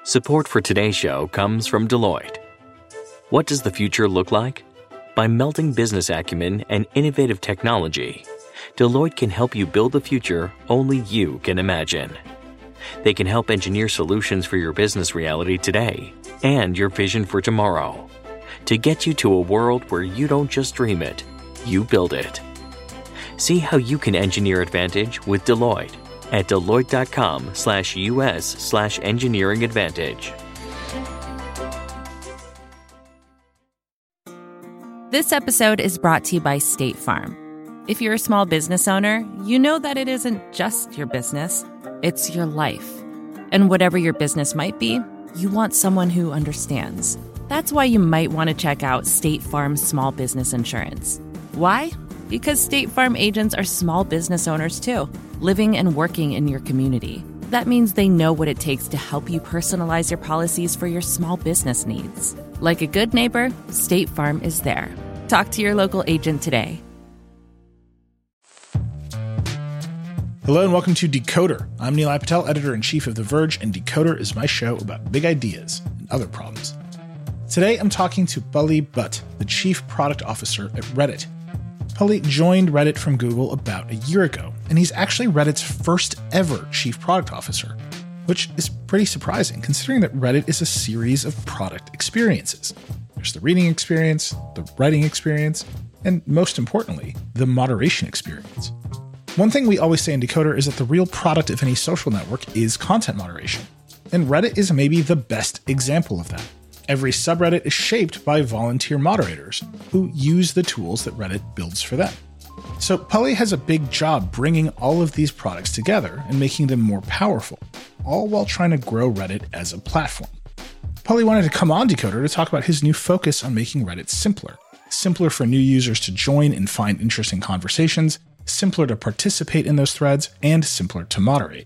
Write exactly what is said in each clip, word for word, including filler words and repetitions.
Support for today's show comes from Deloitte. What does the future look like? By melding business acumen and innovative technology, Deloitte can help you build the future only you can imagine. They can help engineer solutions for your business reality today and your vision for tomorrow to get you to a world where you don't just dream it, you build it. See how you can engineer advantage with Deloitte at Deloitte.com slash US slash engineering advantage. This episode is brought to you by State Farm. If you're a small business owner, you know that it isn't just your business, it's your life. And whatever your business might be, you want someone who understands. That's why you might want to check out State Farm Small Business Insurance. Why? Because State Farm agents are small business owners too, living and working in your community. That means they know what it takes to help you personalize your policies for your small business needs. Like a good neighbor, State Farm is there. Talk to your local agent today. Hello and welcome to Decoder. I'm Nilay Patel, editor-in-chief of The Verge, and Decoder is my show about big ideas and other problems. Today I'm talking to Pali Bhatt, the chief product officer at Reddit. Pali joined Reddit from Google about a year ago, and he's actually Reddit's first ever chief product officer, which is pretty surprising considering that Reddit is a series of product experiences. There's the reading experience, the writing experience, and most importantly, the moderation experience. One thing we always say in Decoder is that the real product of any social network is content moderation, and Reddit is maybe the best example of that. Every subreddit is shaped by volunteer moderators who use the tools that Reddit builds for them. So Pali has a big job bringing all of these products together and making them more powerful, all while trying to grow Reddit as a platform. Pali wanted to come on Decoder to talk about his new focus on making Reddit simpler. Simpler for new users to join and find interesting conversations, simpler to participate in those threads, and simpler to moderate.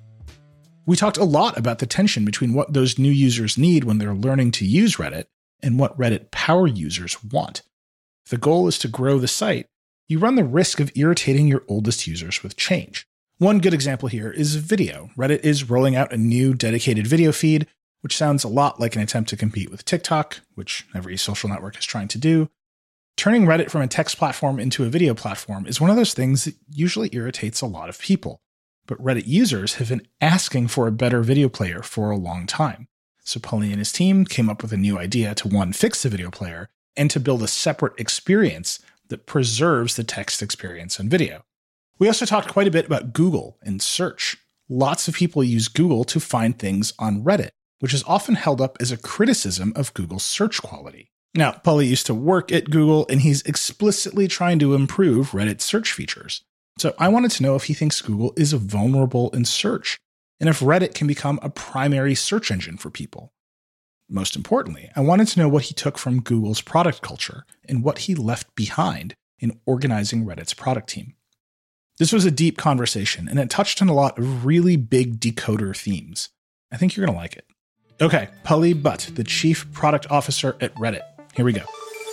We talked a lot about the tension between what those new users need when they're learning to use Reddit and what Reddit power users want. If the goal is to grow the site, you run the risk of irritating your oldest users with change. One good example here is video. Reddit is rolling out a new dedicated video feed, which sounds a lot like an attempt to compete with TikTok, which every social network is trying to do. Turning Reddit from a text platform into a video platform is one of those things that usually irritates a lot of people. But Reddit users have been asking for a better video player for a long time. So Pali and his team came up with a new idea to, one, fix the video player, and to build a separate experience that preserves the text experience on video. We also talked quite a bit about Google and search. Lots of people use Google to find things on Reddit, which is often held up as a criticism of Google's search quality. Now, Pali used to work at Google, and he's explicitly trying to improve Reddit's search features. So I wanted to know if he thinks Google is vulnerable in search, and if Reddit can become a primary search engine for people. Most importantly, I wanted to know what he took from Google's product culture and what he left behind in organizing Reddit's product team. This was a deep conversation, and it touched on a lot of really big Decoder themes. I think you're going to like it. Okay, Pali Bhatt, the chief product officer at Reddit. Here we go.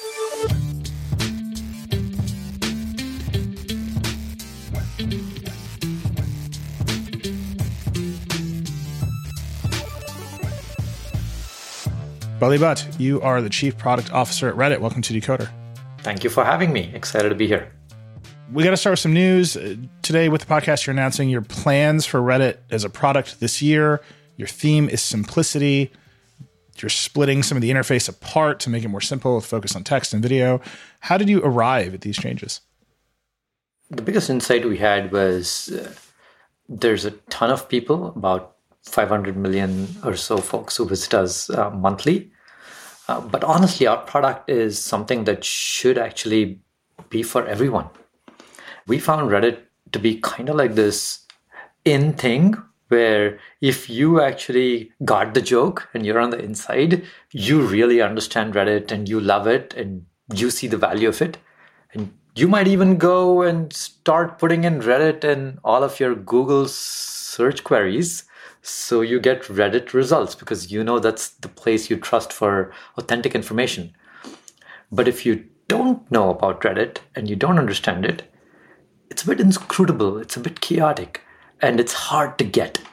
Pali Bhatt, you are the Chief Product Officer at Reddit. Welcome to Decoder. Thank you for having me. Excited to be here. We got to start with some news. Today with the podcast, you're announcing your plans for Reddit as a product this year. Your theme is simplicity. You're splitting some of the interface apart to make it more simple with focus on text and video. How did you arrive at these changes? The biggest insight we had was uh, there's a ton of people, about five hundred million or so folks who visit us uh, monthly. Uh, but honestly, our product is something that should actually be for everyone. We found Reddit to be kind of like this in thing where if you actually got the joke and you're on the inside, you really understand Reddit and you love it and you see the value of it. And you might even go and start putting in Reddit in all of your Google search queries. So you get Reddit results because you know that's the place you trust for authentic information. But if you don't know about Reddit and you don't understand it, it's a bit inscrutable, it's a bit chaotic, and it's hard to get.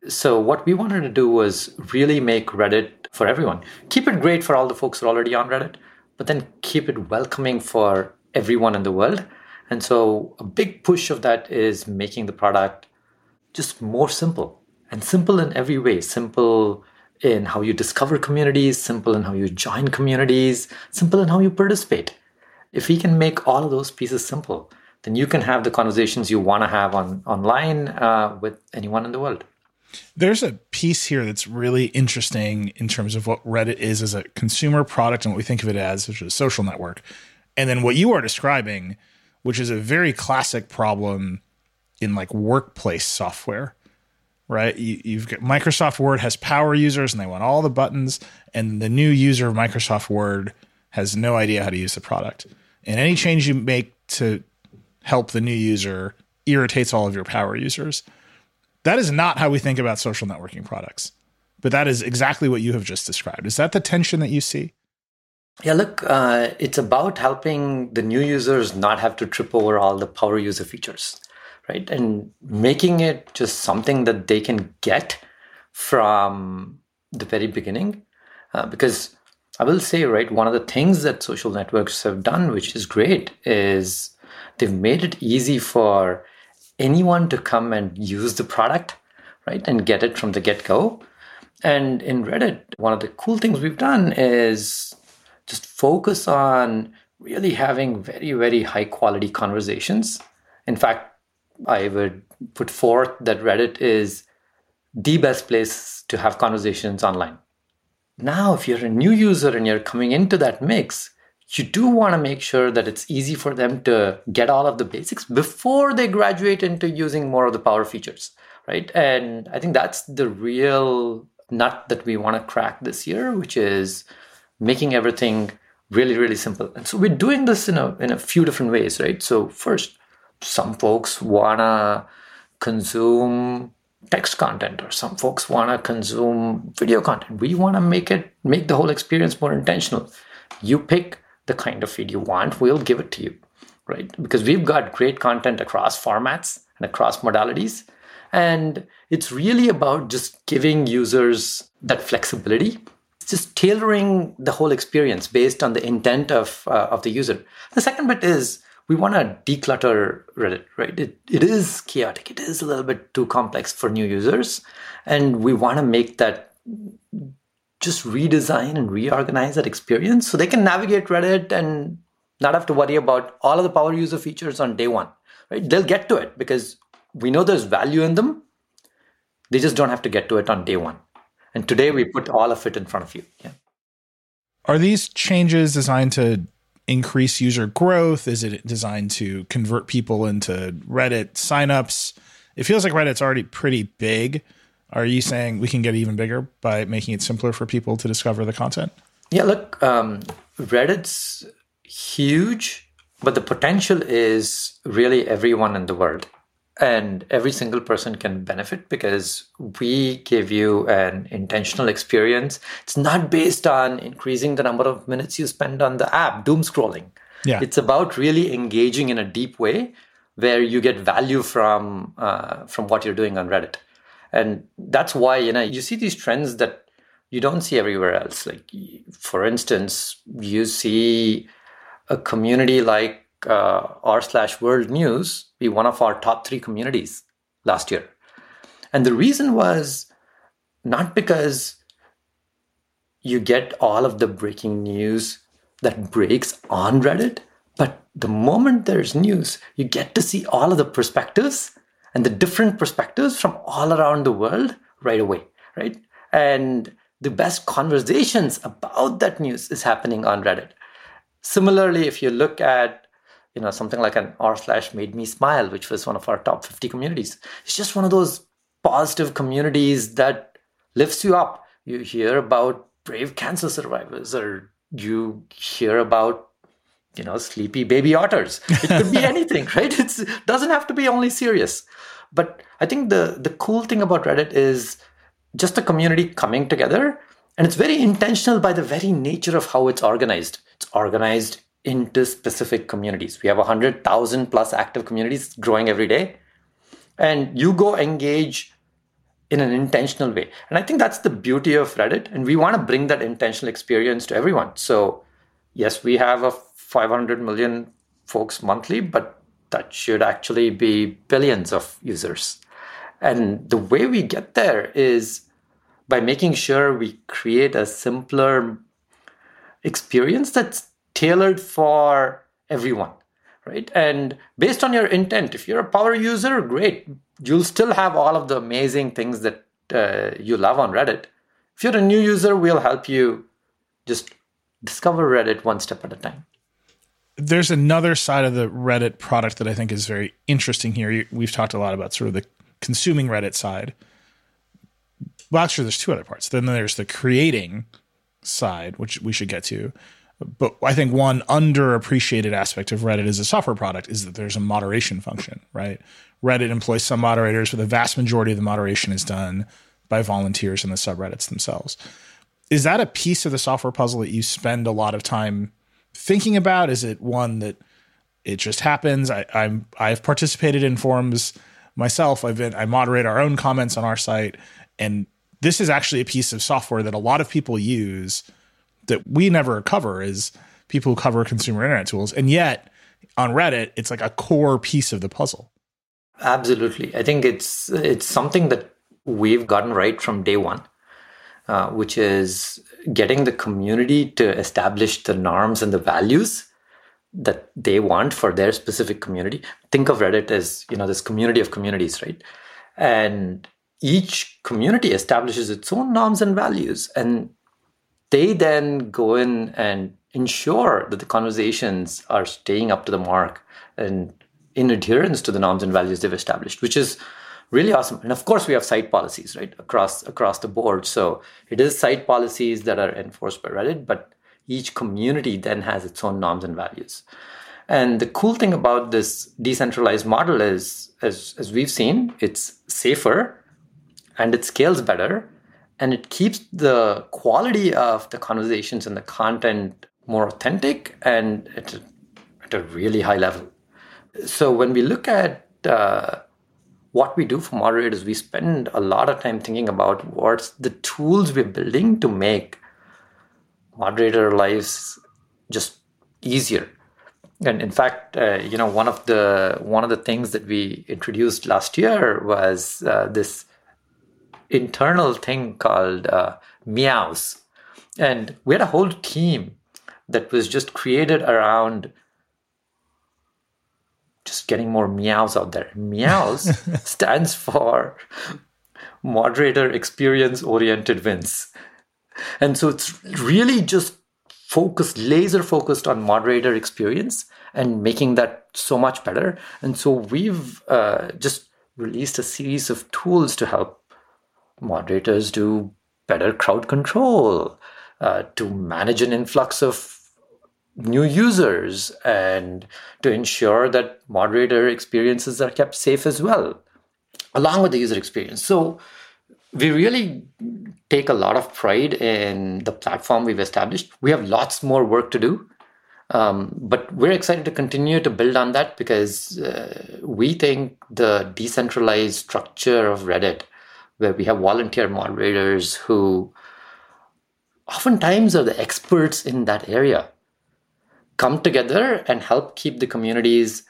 So what we wanted to do was really make Reddit for everyone. Keep it great for all the folks who are already on Reddit, but then keep it welcoming for everyone in the world. And so a big push of that is making the product just more simple, and simple in every way. Simple in how you discover communities, simple in how you join communities, simple in how you participate. If we can make all of those pieces simple, then you can have the conversations you want to have on online uh, with anyone in the world. There's a piece here that's really interesting in terms of what Reddit is as a consumer product and what we think of it as, which is a social network. And then what you are describing, which is a very classic problem in like workplace software, right? You, you've got Microsoft Word has power users and they want all the buttons, and the new user of Microsoft Word has no idea how to use the product. And any change you make to help the new user irritates all of your power users. That is not how we think about social networking products, but that is exactly what you have just described. Is that the tension that you see? Yeah, look, uh, it's about helping the new users not have to trip over all the power user features, right? And making it just something that they can get from the very beginning. Uh, because I will say, right, one of the things that social networks have done, which is great, is they've made it easy for anyone to come and use the product, right, and get it from the get-go. And in Reddit, one of the cool things we've done is just focus on really having very, very high-quality conversations. In fact, I would put forth that Reddit is the best place to have conversations online. Now, if you're a new user and you're coming into that mix, you do want to make sure that it's easy for them to get all of the basics before they graduate into using more of the power features, right? And I think that's the real nut that we want to crack this year, which is making everything really, really simple. And so we're doing this in a in a few different ways, right? So first, some folks want to consume text content, or some folks want to consume video content. We want to make it make the whole experience more intentional. You pick the kind of feed you want, we'll give it to you, right? Because we've got great content across formats and across modalities. And it's really about just giving users that flexibility. It's just tailoring the whole experience based on the intent of uh, of the user. The second bit is we want to declutter Reddit, right? It, it is chaotic. It is a little bit too complex for new users. And we want to make that just redesign and reorganize that experience so they can navigate Reddit and not have to worry about all of the power user features on day one, right? They'll get to it because we know there's value in them. They just don't have to get to it on day one. And today we put all of it in front of you. Yeah. Are these changes designed to increase user growth? Is it designed to convert people into Reddit signups? It feels like Reddit's already pretty big. Are you saying we can get even bigger by making it simpler for people to discover the content? Yeah, look, um, Reddit's huge, but the potential is really everyone in the world. And every single person can benefit because we give you an intentional experience. It's not based on increasing the number of minutes you spend on the app, doom scrolling. Yeah. It's about really engaging in a deep way where you get value from uh, from what you're doing on Reddit. And that's why, you know, you see these trends that you don't see everywhere else. Like, for instance, you see a community like uh, r slash world news be one of our top three communities last year. And the reason was not because you get all of the breaking news that breaks on Reddit, but the moment there's news, you get to see all of the perspectives and the different perspectives from all around the world right away, right? And the best conversations about that news is happening on Reddit. Similarly, if you look at, you know, something like an r slash made me smile, which was one of our top fifty communities, it's just one of those positive communities that lifts you up. You hear about brave cancer survivors, or you hear about, you know, sleepy baby otters. It could be anything, right? It's, it doesn't have to be only serious. But I think the, the cool thing about Reddit is just a community coming together. And it's very intentional by the very nature of how it's organized. It's organized into specific communities. We have one hundred thousand plus active communities growing every day. And you go engage in an intentional way. And I think that's the beauty of Reddit. And we want to bring that intentional experience to everyone. So yes, we have a five hundred million folks monthly, but that should actually be billions of users. And the way we get there is by making sure we create a simpler experience that's tailored for everyone, right? And based on your intent, if you're a power user, great. You'll still have all of the amazing things that uh, you love on Reddit. If you're a new user, we'll help you just discover Reddit one step at a time. There's another side of the Reddit product that I think is very interesting here. We've talked a lot about sort of the consuming Reddit side. Well, actually, there's two other parts. Then there's the creating side, which we should get to. But I think one underappreciated aspect of Reddit as a software product is that there's a moderation function, right? Reddit employs some moderators, but the vast majority of the moderation is done by volunteers in the subreddits themselves. Is that a piece of the software puzzle that you spend a lot of time thinking about? Is it one that it just happens? I, I'm I've participated in forums myself. I've been I moderate our own comments on our site, and this is actually a piece of software that a lot of people use that we never cover is people who cover consumer internet tools. And yet on Reddit, it's like a core piece of the puzzle. Absolutely. I think it's it's something that we've gotten right from day one, uh, which is getting the community to establish the norms and the values that they want for their specific community. Think of Reddit as, you know, this community of communities, right? And each community establishes its own norms and values, and they then go in and ensure that the conversations are staying up to the mark and in adherence to the norms and values they've established, which is really awesome. And of course, we have site policies, right, across across the board. So it is site policies that are enforced by Reddit, but each community then has its own norms and values. And the cool thing about this decentralized model is, as, as we've seen, it's safer, and it scales better, and it keeps the quality of the conversations and the content more authentic and at a, at a really high level. So when we look at uh, what we do for moderators, we spend a lot of time thinking about what's the tools we're building to make moderator lives just easier. And in fact, uh, you know, one of the one of the things that we introduced last year was uh, this internal thing called uh, meows. And we had a whole team that was just created around just getting more meows out there. Meows stands for moderator experience oriented wins. And so it's really just focused, laser focused on moderator experience and making that so much better. And so we've uh, just released a series of tools to help moderators do better crowd control, uh, to manage an influx of new users, and to ensure that moderator experiences are kept safe as well, along with the user experience. So we really take a lot of pride in the platform we've established. We have lots more work to do, um, but we're excited to continue to build on that because uh, we think the decentralized structure of Reddit, where we have volunteer moderators who oftentimes are the experts in that area, come together and help keep the communities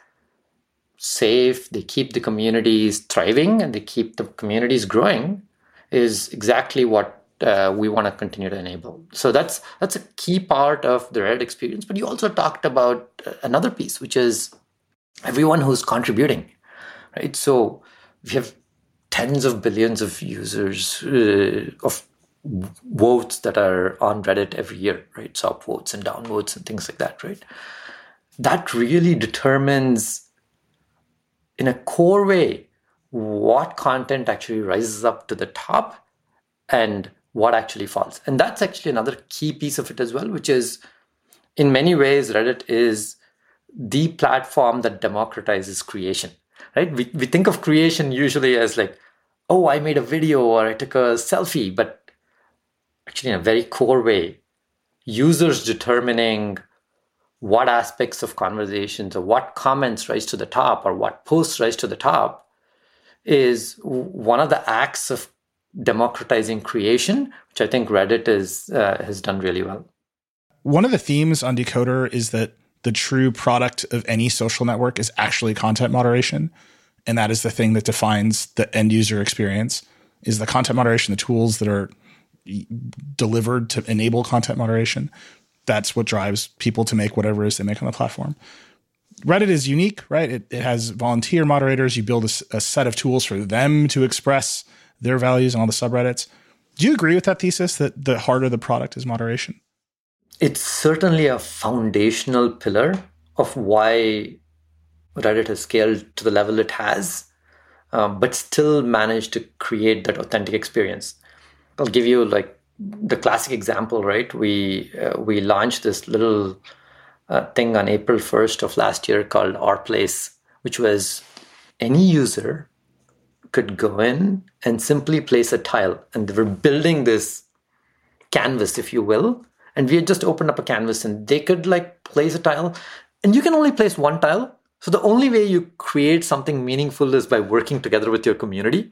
safe, they keep the communities thriving, and they keep the communities growing, is exactly what uh, we want to continue to enable. So that's that's a key part of the Reddit experience. But you also talked about another piece, which is everyone who's contributing, right? So we have tens of billions of users uh, of votes that are on Reddit every year, right? So upvotes and downvotes and things like that, right? That really determines in a core way what content actually rises up to the top and what actually falls. And that's actually another key piece of it as well, which is in many ways, Reddit is the platform that democratizes creation, right? We, we think of creation usually as like, oh, I made a video or I took a selfie, but actually in a very core way, users determining what aspects of conversations or what comments rise to the top or what posts rise to the top is one of the acts of democratizing creation, which I think Reddit is uh, has done really well. One of the themes on Decoder is that the true product of any social network is actually content moderation. And that is the thing that defines the end user experience, is the content moderation, the tools that are delivered to enable content moderation. That's what drives people to make whatever it is they make on the platform. Reddit is unique, right? It, it has volunteer moderators. You build a, a set of tools for them to express their values on all the subreddits. Do you agree with that thesis that the heart of the product is moderation? It's certainly a foundational pillar of why Reddit has scaled to the level it has, um, but still managed to create that authentic experience. I'll give you like the classic example, right? We uh, we launched this little uh, thing on April first of last year called Our Place, which was any user could go in and simply place a tile. And they were building this canvas, if you will. And we had just opened up a canvas and they could like place a tile. And you can only place one tile. So the only way you create something meaningful is by working together with your community.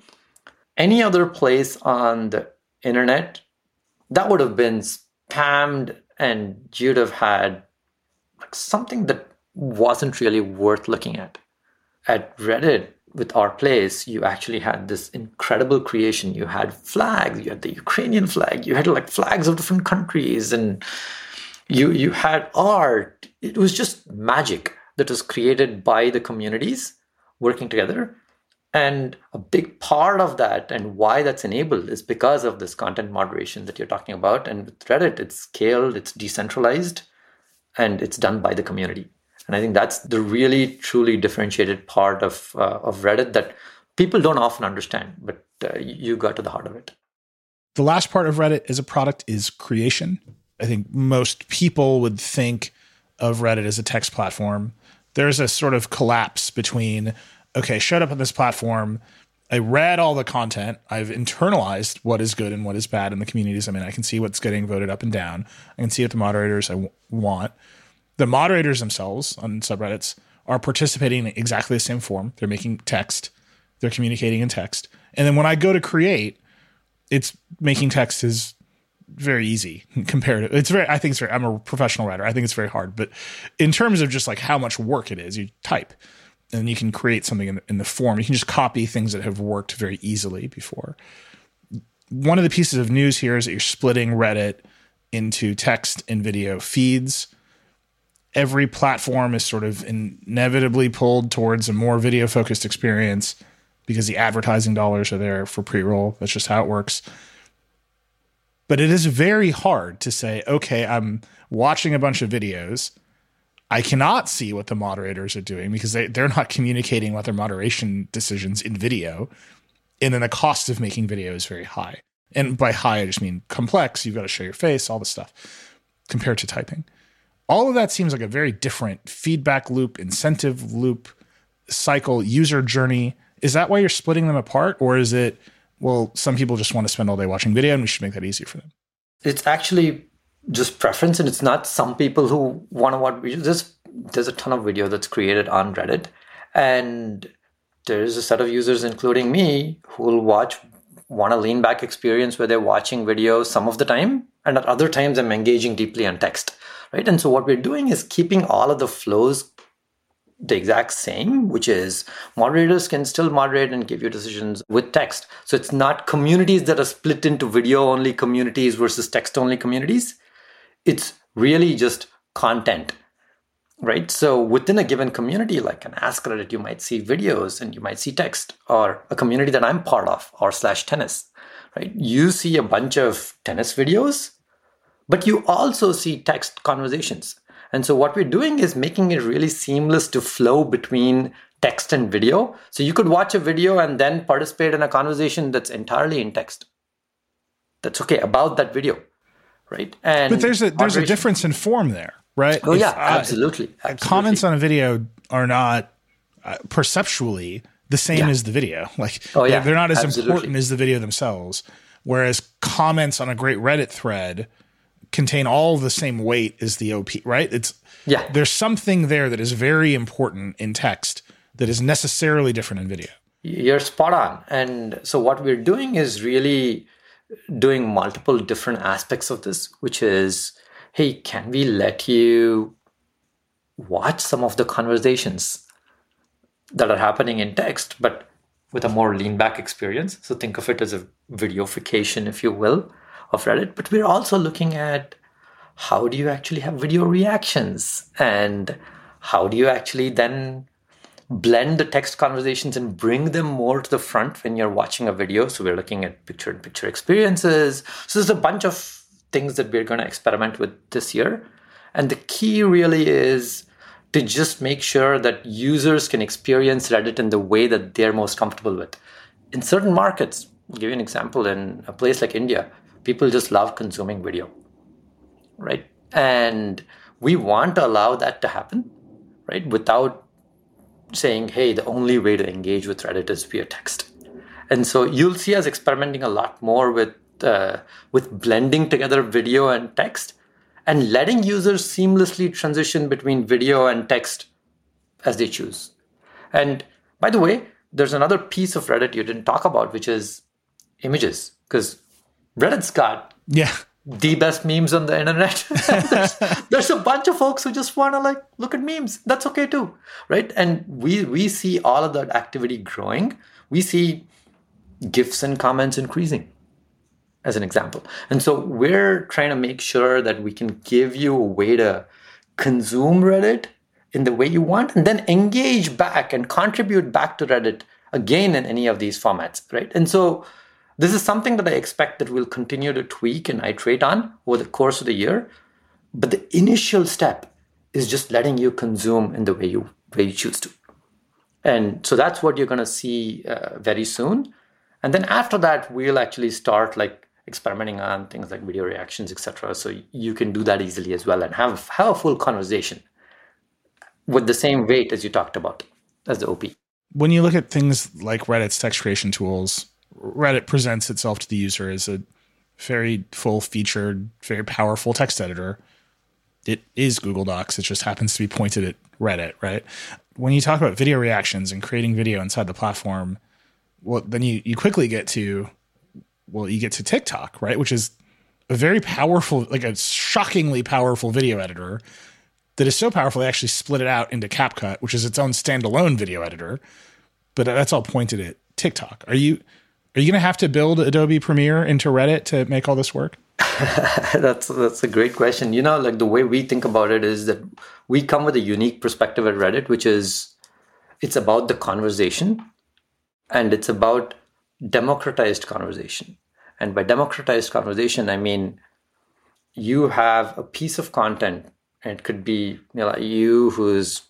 Any other place on the internet, that would have been spammed and you'd have had like something that wasn't really worth looking at. At Reddit, with Our Place, you actually had this incredible creation. You had flags, you had the Ukrainian flag, you had like flags of different countries, and you you had art. It was just magic that was created by the communities working together. And a big part of that and why that's enabled is because of this content moderation that you're talking about. And with Reddit, it's scaled, it's decentralized, and it's done by the community. And I think that's the really, truly differentiated part of uh, of Reddit that people don't often understand, but uh, you got to the heart of it. The last part of Reddit as a product is creation. I think most people would think of Reddit as a text platform. There's a sort of collapse between, okay, showed up on this platform, I read all the content, I've internalized what is good and what is bad in the communities I'm in. I can see what's getting voted up and down. I can see what the moderators I w- want. The moderators themselves on subreddits are participating in exactly the same form. They're making text. They're communicating in text. And then when I go to create, it's making text is very easy compared to, it's very, I think it's very, I'm a professional writer. I think it's very hard. But in terms of just like how much work it is, you type and you can create something in, in the form. You can just copy things that have worked very easily before. One of the pieces of news here is that you're splitting Reddit into text and video feeds. Every platform is sort of inevitably pulled towards a more video-focused experience because the advertising dollars are there for pre-roll. That's just how it works. But it is very hard to say, okay, I'm watching a bunch of videos. I cannot see what the moderators are doing because they, they're not communicating what their moderation decisions in video. And then the cost of making video is very high. And by high, I just mean complex. You've got to show your face, all this stuff, compared to typing. All of that seems like a very different feedback loop, incentive loop, cycle, user journey. Is that why you're splitting them apart? Or is it, well, some people just want to spend all day watching video and we should make that easier for them? It's actually just preference, and it's not some people who want to watch videos. There's, there's a ton of video that's created on Reddit, and there's a set of users, including me, who will watch, want a lean back experience where they're watching video some of the time, and at other times I'm engaging deeply on text. Right. And so what we're doing is keeping all of the flows the exact same, which is moderators can still moderate and give you decisions with text. So it's not communities that are split into video-only communities versus text-only communities. It's really just content, right? So within a given community, like an Ask Reddit, you might see videos and you might see text, or a community that I'm part of, or slash tennis, right? You see a bunch of tennis videos, but you also see text conversations. And so what we're doing is making it really seamless to flow between text and video. So you could watch a video and then participate in a conversation that's entirely in text. That's okay about that video, right? And but there's a there's a difference in form there, right? Oh if, yeah, absolutely. Uh, absolutely. Comments on a video are not uh, perceptually the same yeah. as the video. Like oh, yeah, they're, they're not as absolutely. important as the video themselves. Whereas comments on a great Reddit thread contain all the same weight as the O P, right? It's yeah. There's something there that is very important in text that is necessarily different in video. You're spot on. And so what we're doing is really doing multiple different aspects of this, which is, hey, can we let you watch some of the conversations that are happening in text, but with a more lean back experience? So think of it as a videofication, if you will, of Reddit. But we're also looking at how do you actually have video reactions, and how do you actually then blend the text conversations and bring them more to the front when you're watching a video. So we're looking at picture-in-picture experiences. So there's a bunch of things that we're going to experiment with this year. And the key really is to just make sure that users can experience Reddit in the way that they're most comfortable with. In certain markets, I'll give you an example, in a place like India, people just love consuming video, right? And we want to allow that to happen, right? Without saying, hey, the only way to engage with Reddit is via text. And so you'll see us experimenting a lot more with uh, with blending together video and text, and letting users seamlessly transition between video and text as they choose. And by the way, there's another piece of Reddit you didn't talk about, which is images, because Reddit's got yeah. the best memes on the internet. there's, there's a bunch of folks who just want to like look at memes. That's okay too, right? And we we see all of that activity growing. We see GIFs and comments increasing, as an example. And so we're trying to make sure that we can give you a way to consume Reddit in the way you want, and then engage back and contribute back to Reddit again in any of these formats, right? And so this is something that I expect that we'll continue to tweak and iterate on over the course of the year. But the initial step is just letting you consume in the way you, way you choose to. And so that's what you're going to see uh, very soon. And then after that, we'll actually start like experimenting on things like video reactions, et cetera. So you can do that easily as well and have, have a full conversation with the same weight as you talked about as the O P. When you look at things like Reddit's text creation tools, Reddit presents itself to the user as a very full-featured, very powerful text editor. It is Google Docs. It just happens to be pointed at Reddit, right? When you talk about video reactions and creating video inside the platform, well, then you, you quickly get to, well, you get to TikTok, right? Which is a very powerful, like a shockingly powerful video editor that is so powerful they actually split it out into CapCut, which is its own standalone video editor. But that's all pointed at TikTok. Are you... Are you going to have to build Adobe Premiere into Reddit to make all this work? that's that's a great question. You know, like the way we think about it is that we come with a unique perspective at Reddit, which is it's about the conversation, and it's about democratized conversation. And by democratized conversation, I mean you have a piece of content, and it could be you know, like you who's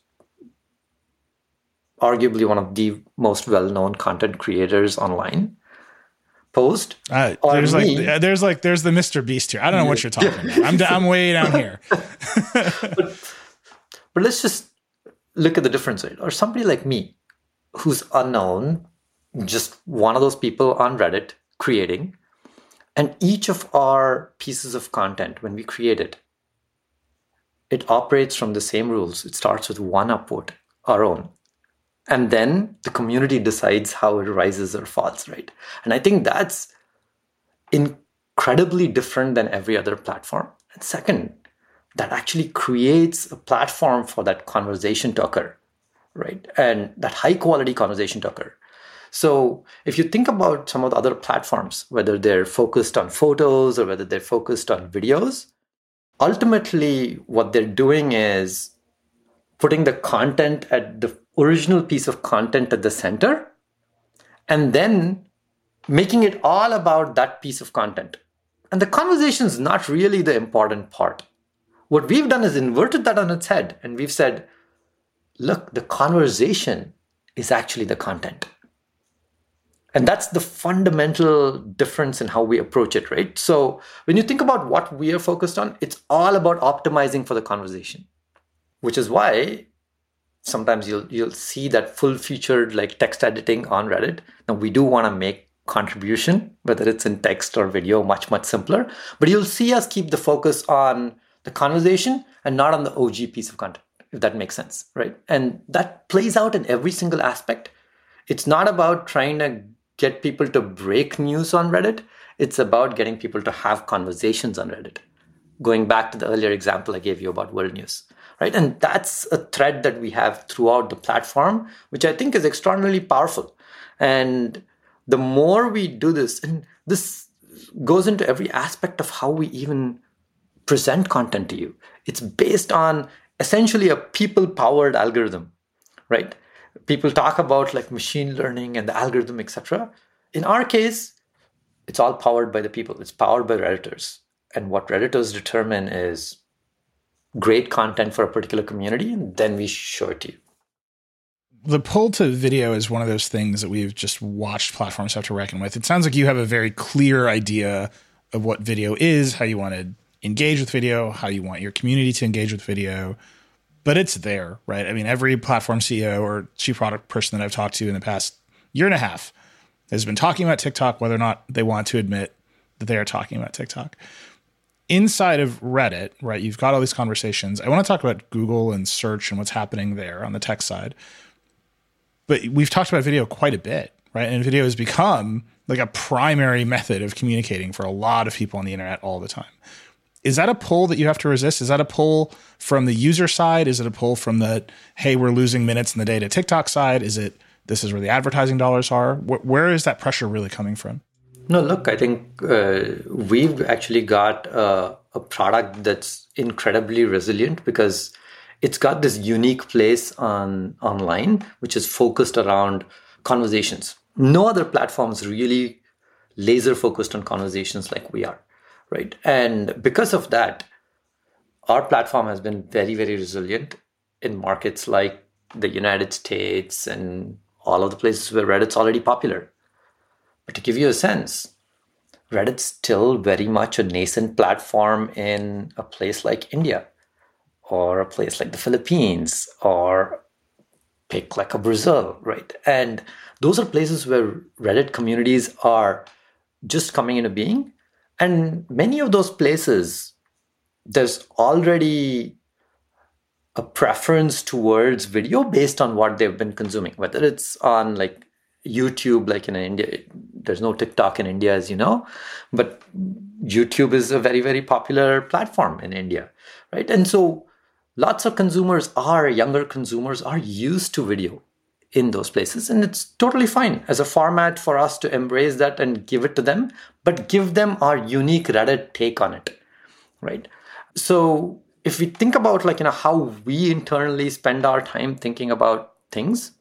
arguably one of the most well-known content creators online. Post uh, there's me. like there's like there's the Mister Beast here. I don't know what you're talking about. I'm I'm way down here. but, but let's just look at the difference, right? Or somebody like me, who's unknown, just one of those people on Reddit creating, and each of our pieces of content when we create it, it operates from the same rules. It starts with one upvote, our own. And then the community decides how it rises or falls, right? And I think that's incredibly different than every other platform. And second, that actually creates a platform for that conversation to occur, right? And that high quality conversation to occur. So if you think about some of the other platforms, whether they're focused on photos or whether they're focused on videos, ultimately what they're doing is putting the content at the original piece of content at the center, and then making it all about that piece of content. And the conversation is not really the important part. What we've done is inverted that on its head, and we've said, look, the conversation is actually the content. And that's the fundamental difference in how we approach it, right? So when you think about what we are focused on, it's all about optimizing for the conversation, which is why sometimes you'll you'll see that full-featured like text editing on Reddit. Now, we do want to make contribution, whether it's in text or video, much, much simpler. But you'll see us keep the focus on the conversation and not on the O G piece of content, if that makes sense, right? And that plays out in every single aspect. it's not about trying to get people to break news on Reddit. It's about getting people to have conversations on Reddit. Going back to the earlier example I gave you about world news, right? And that's a thread that we have throughout the platform, which I think is extraordinarily powerful. And the more we do this, and this goes into every aspect of how we even present content to you. It's based on essentially a people-powered algorithm, right? People talk about like machine learning and the algorithm, et cetera. In our case, it's all powered by the people. It's powered by Redditors. And what Redditors determine is great content for a particular community, and then we show it to you. The pull to video is one of those things that we've just watched platforms have to reckon with. It sounds like you have a very clear idea of what video is, how you want to engage with video, how you want your community to engage with video. But it's there, right? I mean, every platform C E O or chief product person that I've talked to in the past year and a half has been talking about TikTok, whether or not they want to admit that they are talking about TikTok. Inside of Reddit, right, you've got all these conversations. I want to talk about Google and search and what's happening there on the tech side. But we've talked about video quite a bit, right? And video has become like a primary method of communicating for a lot of people on the internet all the time. Is that a pull that you have to resist? Is that a pull from the user side? Is it a pull from the, hey, we're losing minutes in the day to TikTok side? Is it, this is where the advertising dollars are? Where, where is that pressure really coming from? No, look, I think uh, we've actually got uh, a product that's incredibly resilient because it's got this unique place on online, which is focused around conversations. No other platform is really laser focused on conversations like we are. Right. And because of that, our platform has been very, very resilient in markets like the United States and all of the places where Reddit's already popular. But to give you a sense, Reddit's still very much a nascent platform in a place like India or a place like the Philippines or pick like a Brazil, right? And those are places where Reddit communities are just coming into being. And many of those places, there's already a preference towards video based on what they've been consuming, whether it's on like YouTube, like in India. There's no TikTok in India, as you know, but YouTube is a very, very popular platform in India, right? And so lots of consumers are, younger consumers are used to video in those places. And it's totally fine as a format for us to embrace that and give it to them, but give them our unique Reddit take on it, right? So if we think about like, you know, how we internally spend our time thinking about things,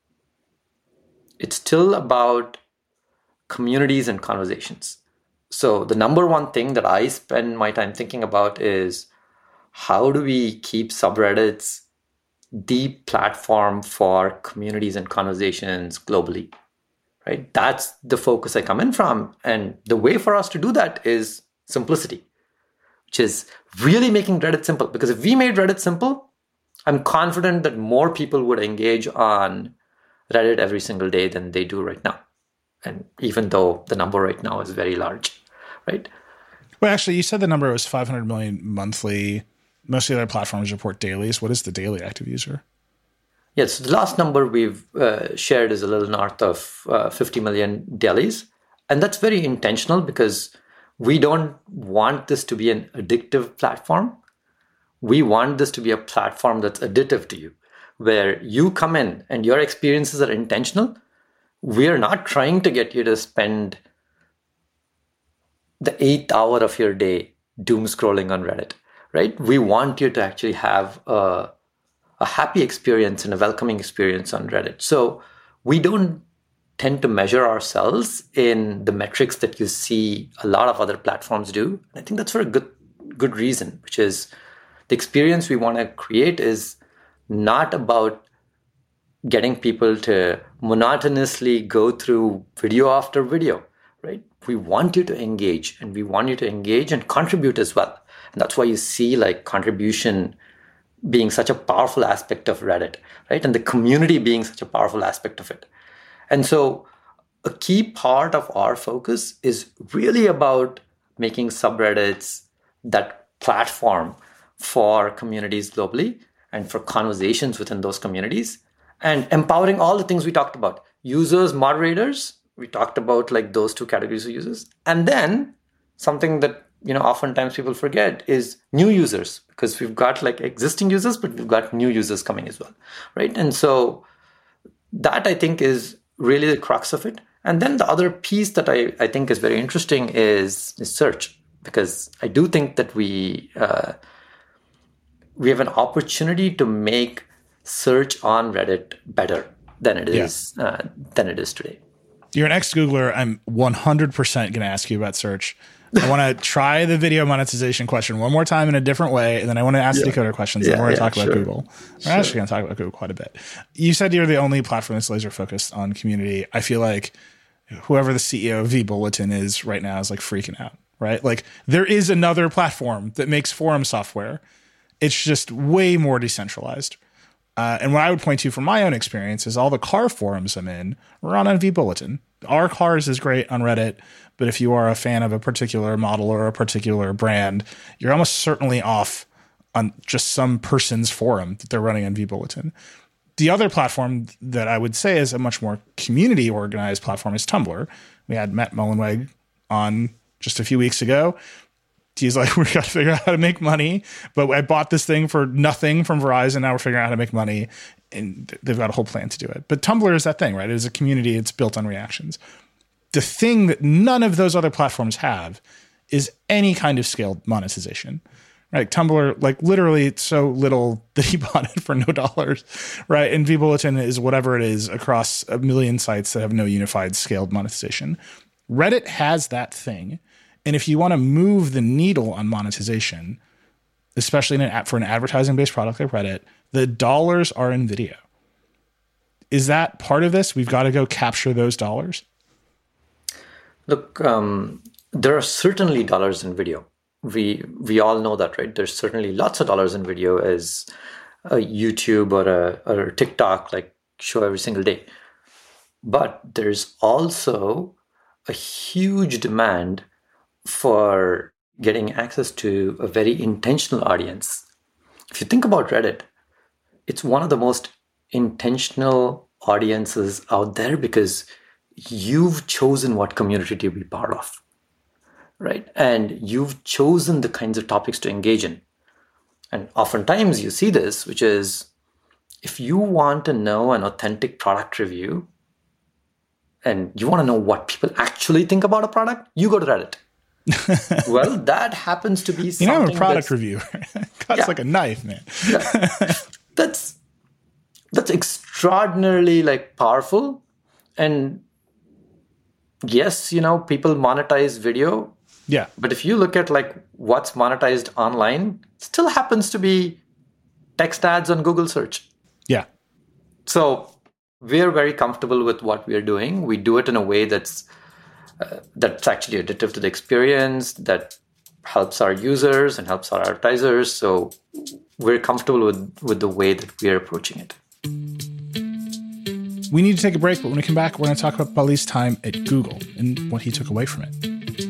it's still about communities and conversations. So the number one thing that I spend my time thinking about is how do we keep subreddits the platform for communities and conversations globally, right? That's the focus I come in from. And the way for us to do that is simplicity, which is really making Reddit simple. Because if we made Reddit simple, I'm confident that more people would engage on Reddit every single day than they do right now. And even though the number right now is very large, right? Well, actually, you said the number was five hundred million monthly. Most of the other platforms report dailies. What is the daily active user? Yes, the last number we've uh, shared is a little north of uh, fifty million dailies. And that's very intentional because we don't want this to be an addictive platform. We want this to be a platform that's additive to you, where you come in and your experiences are intentional. We're not trying to get you to spend the eighth hour of your day doom scrolling on Reddit. Right? We want you to actually have a, a happy experience and a welcoming experience on Reddit. So we don't tend to measure ourselves in the metrics that you see a lot of other platforms do. I think that's for a good, good reason, which is the experience we want to create is not about getting people to monotonously go through video after video, right? We want you to engage and we want you to engage and contribute as well. And that's why you see like contribution being such a powerful aspect of Reddit, right? And the community being such a powerful aspect of it. And so a key part of our focus is really about making subreddits that platform for communities globally and for conversations within those communities and empowering all the things we talked about. users, moderators. We talked about like those two categories of users. And then something that, you know, oftentimes people forget is new users, because we've got like existing users, but we've got new users coming as well, right? And so that I think is really the crux of it. And then the other piece that I, I think is very interesting is, is search, because I do think that we uh, we have an opportunity to make search on Reddit better than it is yeah. uh, than it is today. You're an ex-Googler. I'm one hundred percent going to ask you about search. I want to try the video monetization question one more time in a different way, and then I want to ask yeah. the Decoder questions, yeah, and we're going to yeah, talk about sure. Google. We're sure. actually going to talk about Google quite a bit. You said you're the only platform that's laser-focused on community. I feel like whoever the C E O of vBulletin is right now is like freaking out, right? Like there is another platform that makes forum software. It's just way more decentralized. Uh, and what I would point to from my own experience is all the car forums I'm in run on vBulletin. Our Cars is great on Reddit, but if you are a fan of a particular model or a particular brand, you're almost certainly off on just some person's forum that they're running on vBulletin. The other platform that I would say is a much more community organized platform is Tumblr. We had Matt Mullenweg on just a few weeks ago. He's like, we got to figure out how to make money, but I bought this thing for nothing from Verizon. Now we're figuring out how to make money, and they've got a whole plan to do it. But Tumblr is that thing, right? It is a community. It's built on reactions. The thing that none of those other platforms have is any kind of scaled monetization, right? Tumblr, like literally it's so little that he bought it for no dollars, right? And vBulletin is whatever it is across a million sites that have no unified scaled monetization. Reddit has that thing. And if you want to move the needle on monetization, especially in an app for an advertising-based product like Reddit, the dollars are in video. Is that part of this? We've got to go capture those dollars? Look, um, there are certainly dollars in video. We we all know that, right? There's certainly lots of dollars in video as a YouTube or a, or a TikTok like show every single day. But there's also a huge demand for getting access to a very intentional audience. If you think about Reddit, it's one of the most intentional audiences out there because you've chosen what community to be part of, right? And you've chosen the kinds of topics to engage in. And oftentimes you see this, which is if you want to know an authentic product review and you want to know what people actually think about a product, you go to Reddit. Well, that happens to be something. You know, I'm a product reviewer. Cuts yeah. like a knife, man. yeah. That's that's extraordinarily like powerful. And yes, you know, people monetize video. Yeah. But if you look at like what's monetized online, it still happens to be text ads on Google search. Yeah. So we're very comfortable with what we're doing. We do it in a way that's Uh, that's actually additive to the experience, that helps our users and helps our advertisers. So we're comfortable with, with the way that we're approaching it. We need to take a break, but when we come back, we're going to talk about Bali's time at Google and what he took away from it.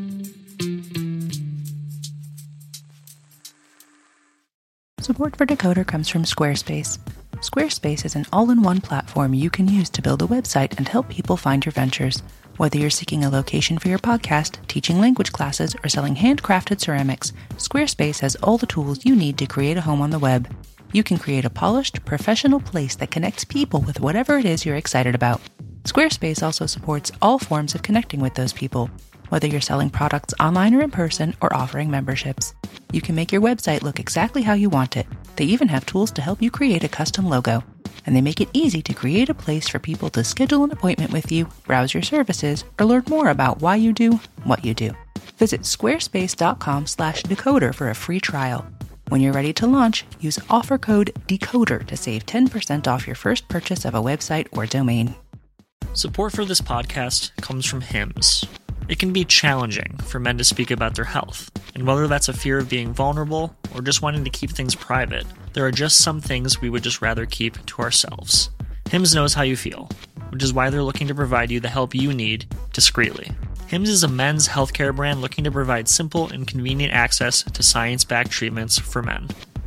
Support for Decoder comes from Squarespace. Squarespace is an all-in-one platform you can use to build a website and help people find your ventures. Whether you're seeking a location for your podcast, teaching language classes, or selling handcrafted ceramics, Squarespace has all the tools you need to create a home on the web. You can create a polished, professional place that connects people with whatever it is you're excited about. Squarespace also supports all forms of connecting with those people, whether you're selling products online or in person or offering memberships. You can make your website look exactly how you want it. They even have tools to help you create a custom logo. And they make it easy to create a place for people to schedule an appointment with you, browse your services, or learn more about why you do what you do. Visit squarespace.com slash decoder for a free trial. When you're ready to launch, use offer code DECODER to save ten percent off your first purchase of a website or domain. Support for this podcast comes from Hims. It can be challenging for men to speak about their health, and whether that's a fear of being vulnerable or just wanting to keep things private, there are just some things we would just rather keep to ourselves. Hims knows how you feel, which is why they're looking to provide you the help you need discreetly. Hims is a men's healthcare brand looking to provide simple and convenient access to science-backed treatments for men.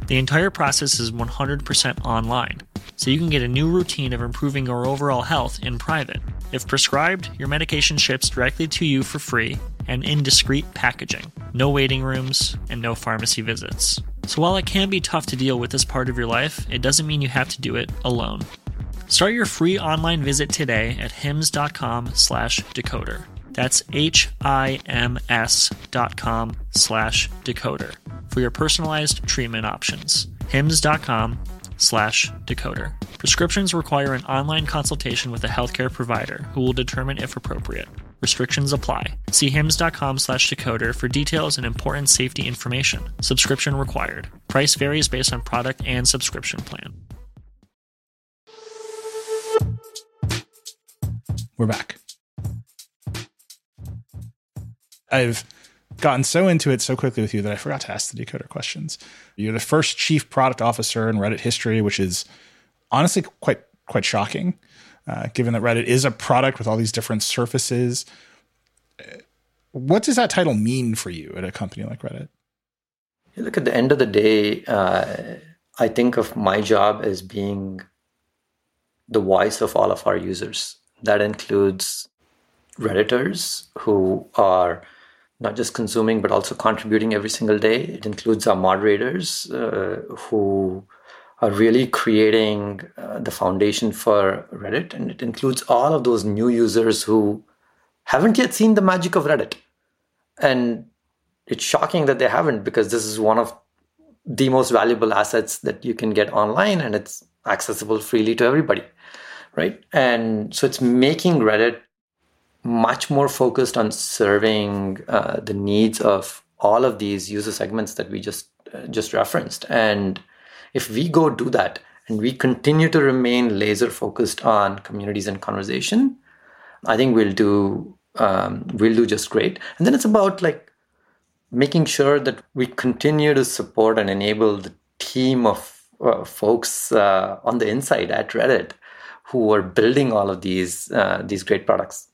The entire process is one hundred percent online, so you can get a new routine of improving your overall health in private. If prescribed, your medication ships directly to you for free and in discreet packaging. No waiting rooms and no pharmacy visits. So while it can be tough to deal with this part of your life, it doesn't mean you have to do it alone. Start your free online visit today at hims.com slash decoder. That's H-I-M-S dot com slash decoder for your personalized treatment options. hims.com slash decoder. Prescriptions require an online consultation with a healthcare provider who will determine if appropriate. Restrictions apply. See hims.com slash decoder for details and important safety information. Subscription required. Price varies based on product and subscription plan. We're back. I've gotten so into it so quickly with you that I forgot to ask the decoder questions. You're the first chief product officer in Reddit history, which is honestly quite quite shocking, uh, given that Reddit is a product with all these different surfaces. What does that title mean for you at a company like Reddit? You look, at the end of the day, uh, I think of my job as being the voice of all of our users. That includes Redditors who are not just consuming, but also contributing every single day. It includes our moderators uh, who are really creating uh, the foundation for Reddit. And it includes all of those new users who haven't yet seen the magic of Reddit. And it's shocking that they haven't, because this is one of the most valuable assets that you can get online, and it's accessible freely to everybody, right? And so it's making Reddit much more focused on serving uh, the needs of all of these user segments that we just uh, just referenced. And if we go do that and we continue to remain laser focused on communities and conversation, I think we'll do um, we'll do just great. And then it's about like making sure that we continue to support and enable the team of uh, folks uh, on the inside at Reddit who are building all of these uh, these great products.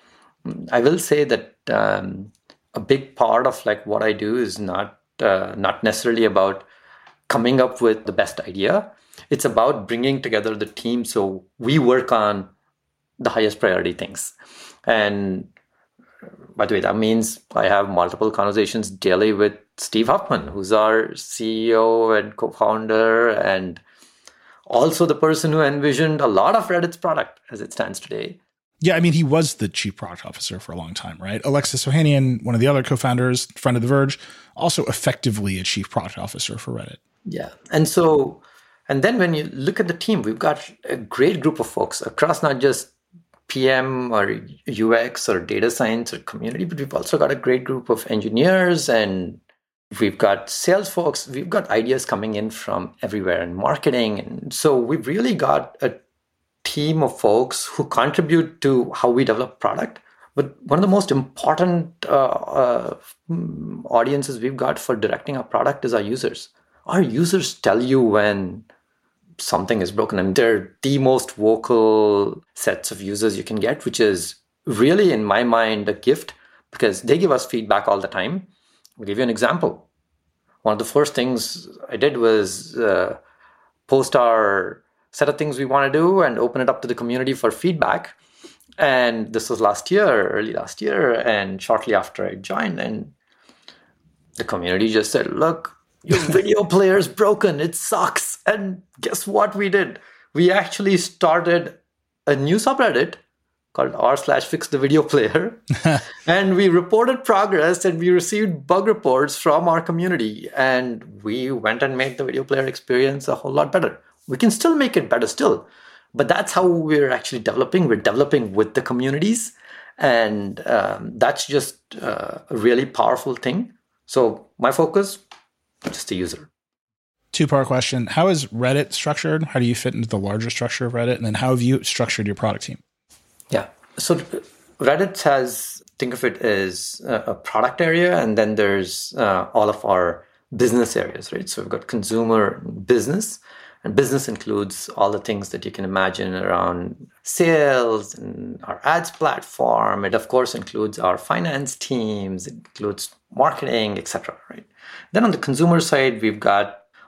I will say that um, a big part of like what I do is not uh, not necessarily about coming up with the best idea. It's about bringing together the team so we work on the highest priority things. And by the way, that means I have multiple conversations daily with Steve Huffman, who's our C E O and co-founder, and also the person who envisioned a lot of Reddit's product as it stands today. Yeah, I mean, he was the chief product officer for a long time, right? Alexis Ohanian, one of the other co-founders, friend of The Verge, also effectively a chief product officer for Reddit. Yeah. And so, and then when you look at the team, we've got a great group of folks across not just P M or U X or data science or community, but we've also got a great group of engineers, and we've got sales folks. We've got ideas coming in from everywhere in marketing. And so we've really got a team of folks who contribute to how we develop product. But one of the most important uh, uh, audiences we've got for directing our product is our users. Our users tell you when something is broken. I mean, they're the most vocal sets of users you can get, which is really, in my mind, a gift, because they give us feedback all the time. I'll give you an example. One of the first things I did was uh, post our set of things we want to do and open it up to the community for feedback. And this was last year, early last year, and shortly after I joined. And the community just said, look, your video player is broken. It sucks. And guess what we did? We actually started a new subreddit called r slash fix the video player. And we reported progress and we received bug reports from our community. And we went and made the video player experience a whole lot better. We can still make it better still, but that's how we're actually developing. We're developing with the communities, and um, that's just uh, a really powerful thing. So my focus, just the user. Two-part question. How is Reddit structured? How do you fit into the larger structure of Reddit? And then how have you structured your product team? Yeah. So Reddit has, think of it as a product area, and then there's uh, all of our business areas, right? So we've got consumer and business. And business includes all the things that you can imagine around sales and our ads platform. It, of course, includes our finance teams. It includes marketing, et cetera. Right? Then on the consumer side, we've got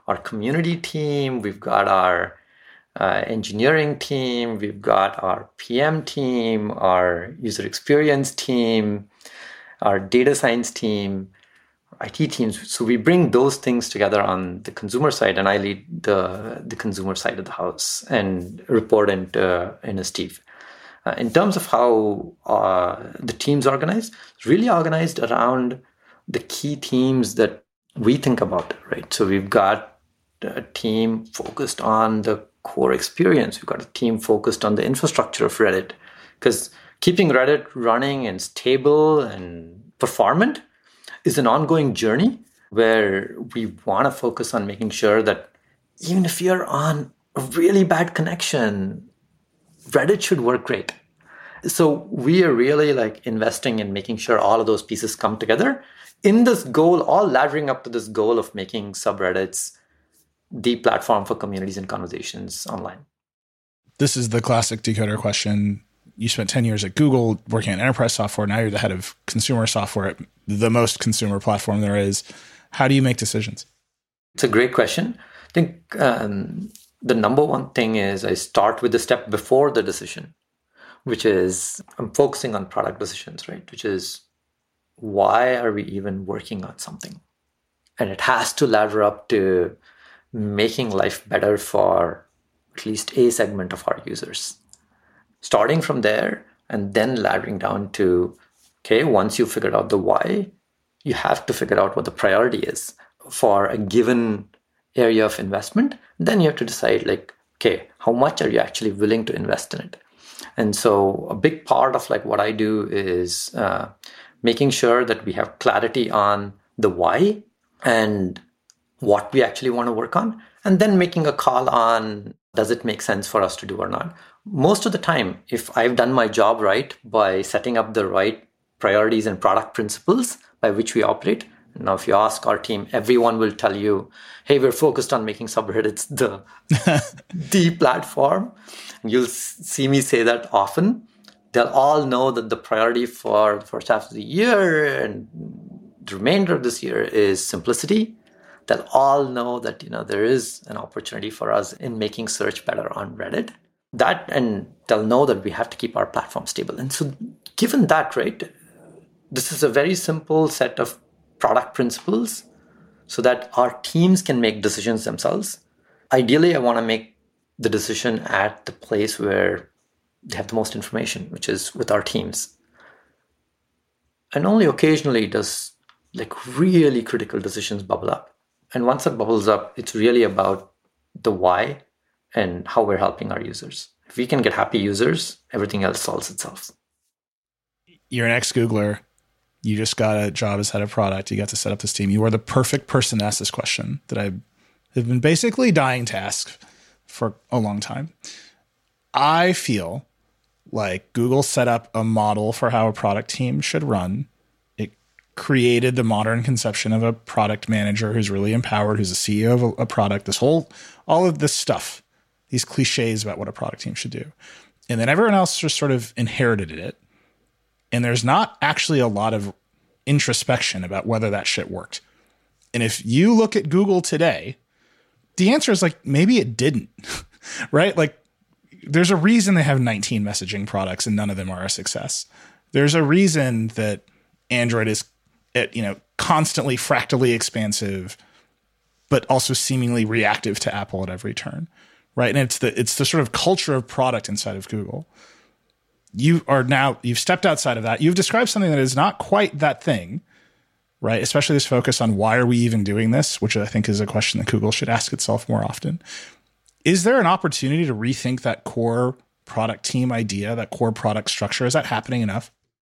our community team, we've got our uh, engineering team, we've got our P M team, our user experience team, our data science team, I T teams. So we bring those things together on the consumer side, and I lead the, the consumer side of the house and report into, into Steve. Uh, in terms of how uh, the team's organized, it's really organized around the key themes that we think about, right? So we've got a team focused on the core experience. We've got a team focused on the infrastructure of Reddit, because keeping Reddit running and stable and performant is an ongoing journey where we want to focus on making sure that even if you're on a really bad connection, Reddit should work great. So we are really like investing in making sure all of those pieces come together in this goal, all laddering up to this goal of making subreddits the platform for communities and conversations online. This is the classic decoder question. You spent ten years at Google working on enterprise software. Now you're the head of consumer software at the most consumer platform there is. How do you make decisions? It's a great question. I think um, the number one thing is I start with the step before the decision, which is I'm focusing on product decisions, right? Which is, why are we even working on something? And it has to ladder up to making life better for at least a segment of our users. Starting from there and then laddering down to, okay, once you figured out the why, you have to figure out what the priority is for a given area of investment. Then you have to decide, like, okay, how much are you actually willing to invest in it? And so a big part of like what I do is uh, making sure that we have clarity on the why and what we actually want to work on, and then making a call on, does it make sense for us to do or not? Most of the time, if I've done my job right by setting up the right priorities and product principles by which we operate. Now, if you ask our team, everyone will tell you, hey, we're focused on making subreddits the, the platform. You'll see me say that often. They'll all know that the priority for the first half of the year and the remainder of this year is simplicity. They'll all know that, you know, there is an opportunity for us in making search better on Reddit. That, and they'll know that we have to keep our platform stable. And so given that, right, this is a very simple set of product principles so that our teams can make decisions themselves. Ideally, I want to make the decision at the place where they have the most information, which is with our teams. And only occasionally does like really critical decisions bubble up. And once it bubbles up, it's really about the why and how we're helping our users. If we can get happy users, everything else solves itself. You're an ex-Googler. You just got a job as head of product. You got to set up this team. You are the perfect person to ask this question that I have been basically dying to ask for a long time. I feel like Google set up a model for how a product team should run. It created the modern conception of a product manager who's really empowered, who's a C E O of a, a product, this whole, all of this stuff, these cliches about what a product team should do. And then everyone else just sort of inherited it. And there's not actually a lot of introspection about whether that shit worked. And if you look at Google today, the answer is like, maybe it didn't, right? Like there's a reason they have nineteen messaging products and none of them are a success. There's a reason that Android is, you know, constantly fractally expansive, but also seemingly reactive to Apple at every turn, right? And it's the, it's the sort of culture of product inside of Google. You are now, you've stepped outside of that. You've described something that is not quite that thing, right? Especially this focus on why are we even doing this, which I think is a question that Google should ask itself more often. Is there an opportunity to rethink that core product team idea, that core product structure? Is that happening enough?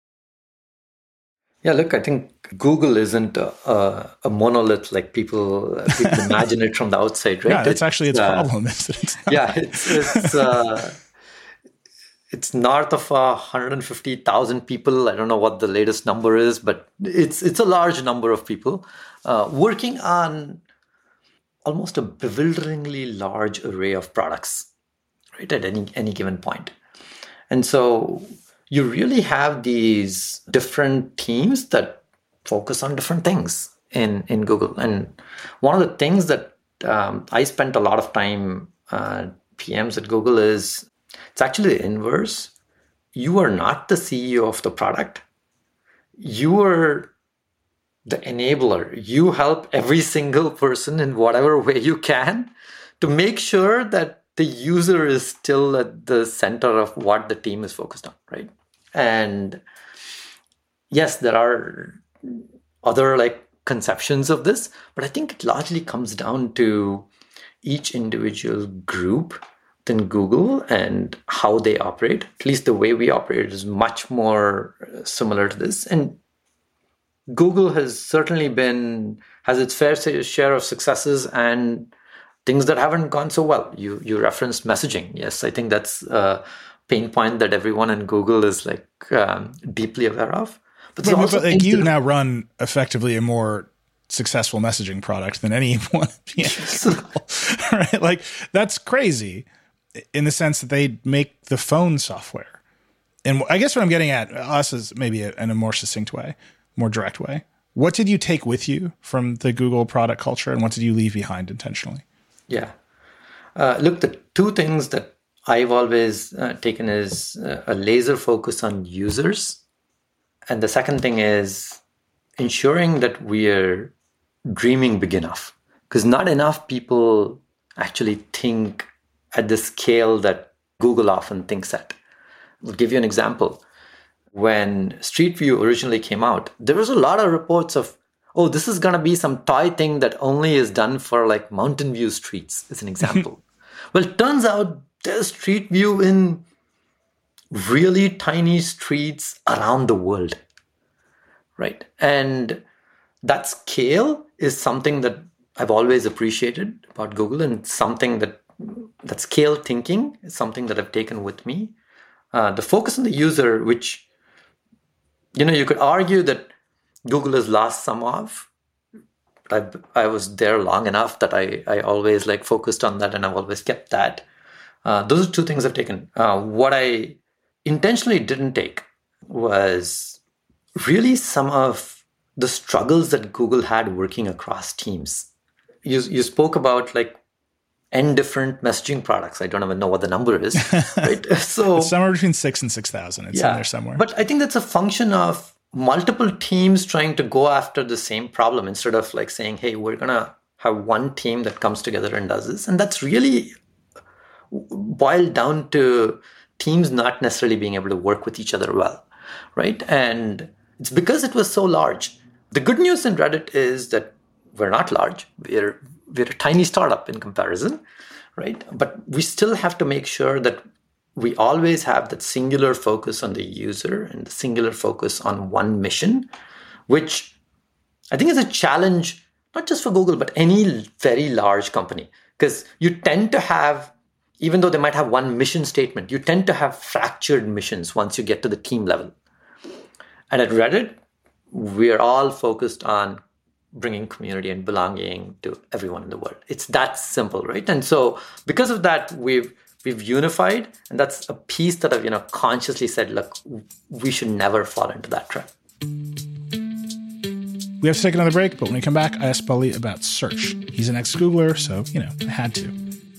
Yeah, look, I think Google isn't a, a, a monolith like people, people imagine it from the outside, right? Yeah, that's it's, actually its uh, problem. Is that it's not. Yeah, it's it's, uh, it's north of uh, one hundred fifty thousand people. I don't know what the latest number is, but it's it's a large number of people uh, working on almost a bewilderingly large array of products, right, at any any given point. And so you really have these different teams that focus on different things in, in Google. And one of the things that um, I spent a lot of time, uh, P Ms at Google, is it's actually the inverse. You are not the C E O of the product. You are the enabler. You help every single person in whatever way you can to make sure that the user is still at the center of what the team is focused on, right? And yes, there are other like conceptions of this, but I think it largely comes down to each individual group within Google and how they operate. At least the way we operate is much more similar to this. And Google has certainly been, has its fair share of successes and things that haven't gone so well. You you referenced messaging. Yes, I think that's a pain point that everyone in Google is like um, deeply aware of. But, but, but like you now run effectively a more successful messaging product than anyone. Right? Like that's crazy in the sense that they make the phone software. And I guess what I'm getting at, us is maybe a, in a more succinct way, more direct way. What did you take with you from the Google product culture and what did you leave behind intentionally? Yeah. Uh, look, the two things that I've always uh, taken is uh, a laser focus on users. And the second thing is ensuring that we are dreaming big enough, because not enough people actually think at the scale that Google often thinks at. I'll give you an example. When Street View originally came out, there was a lot of reports of, oh, this is going to be some toy thing that only is done for like Mountain View streets, as an example. Well, it turns out there's Street View in really tiny streets around the world, right? And that scale is something that I've always appreciated about Google, and something that that scale thinking is something that I've taken with me. Uh, the focus on the user, which, you know, you could argue that Google has lost some of, but I, I was there long enough that I, I always like focused on that, and I've always kept that. Uh, those are two things I've taken. Uh, what I intentionally didn't take was really some of the struggles that Google had working across teams. You, you spoke about like N different messaging products. I don't even know what the number is. Right? So it's somewhere between six and six thousand. It's yeah, in there somewhere. But I think that's a function of multiple teams trying to go after the same problem instead of like saying, hey, we're going to have one team that comes together and does this. And that's really boiled down to teams not necessarily being able to work with each other well, right? And it's because it was so large. The good news in Reddit is that we're not large. We're we're a tiny startup in comparison, right? But we still have to make sure that we always have that singular focus on the user and the singular focus on one mission, which I think is a challenge, not just for Google, but any very large company. Because you tend to have, even though they might have one mission statement, you tend to have fractured missions once you get to the team level. And at Reddit, we are all focused on bringing community and belonging to everyone in the world. It's that simple, right? And so because of that, we've we've unified, and that's a piece that I've, you know, consciously said, look, we should never fall into that trap. We have to take another break, but when we come back, I asked Bali about search. He's an ex-Googler, so, you know, I had to.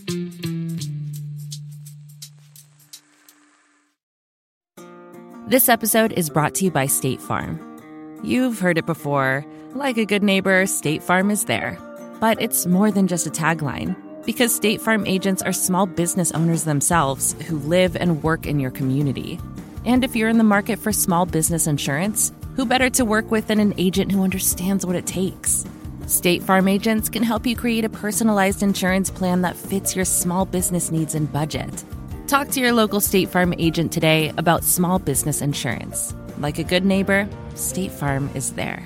This episode is brought to you by State Farm. You've heard it before. Like a good neighbor, State Farm is there. But it's more than just a tagline, because State Farm agents are small business owners themselves who live and work in your community. And if you're in the market for small business insurance, who better to work with than an agent who understands what it takes? State Farm agents can help you create a personalized insurance plan that fits your small business needs and budget. Talk to your local State Farm agent today about small business insurance. Like a good neighbor, State Farm is there.